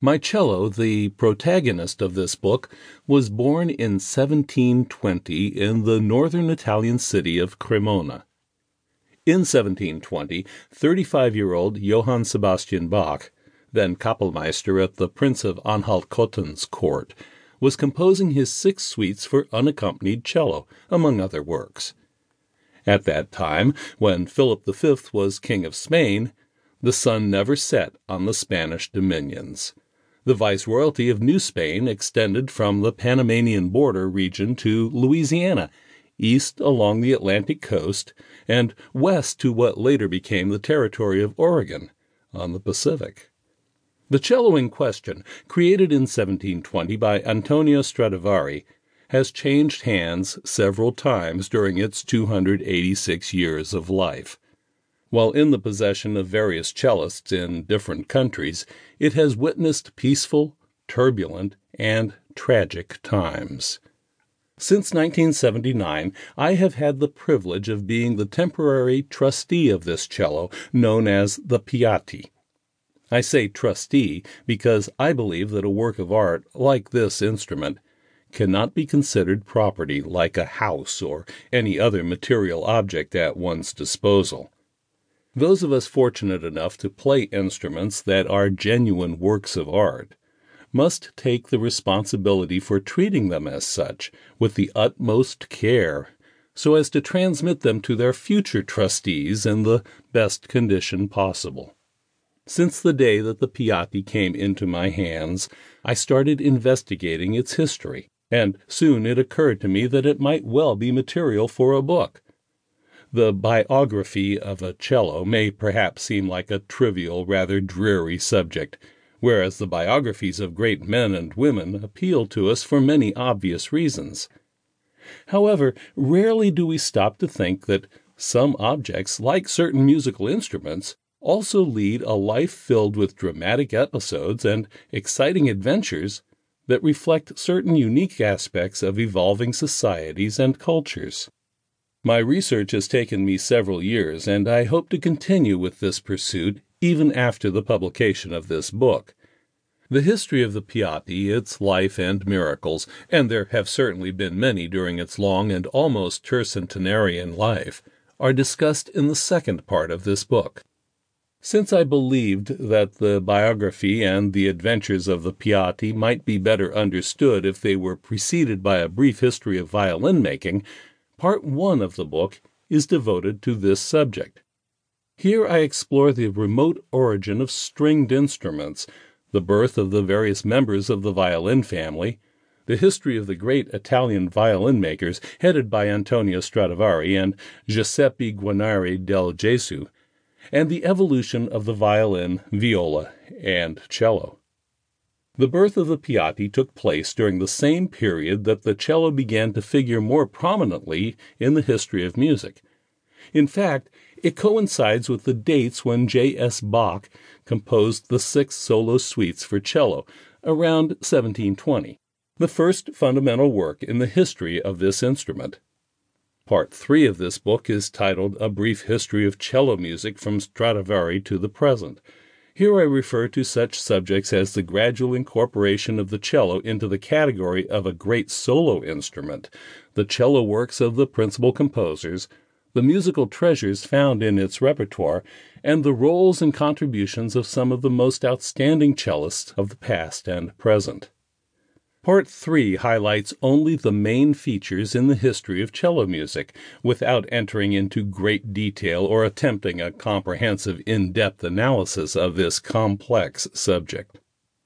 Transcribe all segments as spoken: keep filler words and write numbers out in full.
My cello, the protagonist of this book, was born in seventeen twenty in the northern Italian city of Cremona. In seventeen twenty, thirty-five-year-old Johann Sebastian Bach, then Kapellmeister at the Prince of Anhalt-Cotten's court, was composing his six suites for unaccompanied cello, among other works. At that time, when Philip the Fifth was King of Spain, the sun never set on the Spanish dominions. The viceroyalty of New Spain extended from the Panamanian border region to Louisiana, east along the Atlantic coast, and west to what later became the territory of Oregon on the Pacific. The cello in question, created in seventeen twenty by Antonio Stradivari, has changed hands several times during its two hundred eighty-six years of life. While in the possession of various cellists in different countries, it has witnessed peaceful, turbulent, and tragic times. Since nineteen seventy-nine, I have had the privilege of being the temporary trustee of this cello, known as the Piatti. I say trustee because I believe that a work of art like this instrument cannot be considered property like a house or any other material object at one's disposal. Those of us fortunate enough to play instruments that are genuine works of art must take the responsibility for treating them as such with the utmost care, so as to transmit them to their future trustees in the best condition possible. Since the day that the Piatti came into my hands, I started investigating its history, and soon it occurred to me that it might well be material for a book. The biography of a cello may perhaps seem like a trivial, rather dreary subject, whereas the biographies of great men and women appeal to us for many obvious reasons. However, rarely do we stop to think that some objects, like certain musical instruments, also lead a life filled with dramatic episodes and exciting adventures that reflect certain unique aspects of evolving societies and cultures. My research has taken me several years, and I hope to continue with this pursuit even after the publication of this book. The history of the Piatti, its life and miracles, and there have certainly been many during its long and almost tercentenarian life, are discussed in the second part of this book. Since I believed that the biography and the adventures of the Piatti might be better understood if they were preceded by a brief history of violin-making, Part one of the book is devoted to this subject. Here I explore the remote origin of stringed instruments, the birth of the various members of the violin family, the history of the great Italian violin makers headed by Antonio Stradivari and Giuseppe Guarneri del Gesù, and the evolution of the violin, viola, and cello. The birth of the Piatti took place during the same period that the cello began to figure more prominently in the history of music. In fact, it coincides with the dates when J S Bach composed the six solo suites for cello, around seventeen twenty, the first fundamental work in the history of this instrument. Part three of this book is titled A Brief History of Cello Music from Stradivari to the Present. Here I refer to such subjects as the gradual incorporation of the cello into the category of a great solo instrument, the cello works of the principal composers, the musical treasures found in its repertoire, and the roles and contributions of some of the most outstanding cellists of the past and present. Part three highlights only the main features in the history of cello music, without entering into great detail or attempting a comprehensive in-depth analysis of this complex subject.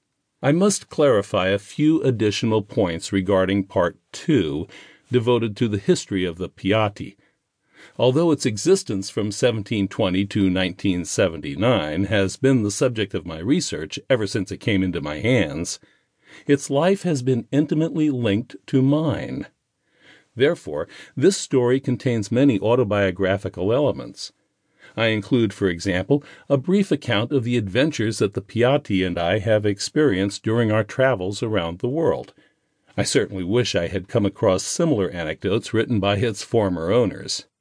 I must clarify a few additional points regarding Part two, devoted to the history of the Piatti. Although its existence from seventeen twenty to nineteen seventy-nine has been the subject of my research ever since it came into my hands, its life has been intimately linked to mine. Therefore, this story contains many autobiographical elements. I include, for example, a brief account of the adventures that the Piatti and I have experienced during our travels around the world. I certainly wish I had come across similar anecdotes written by its former owners.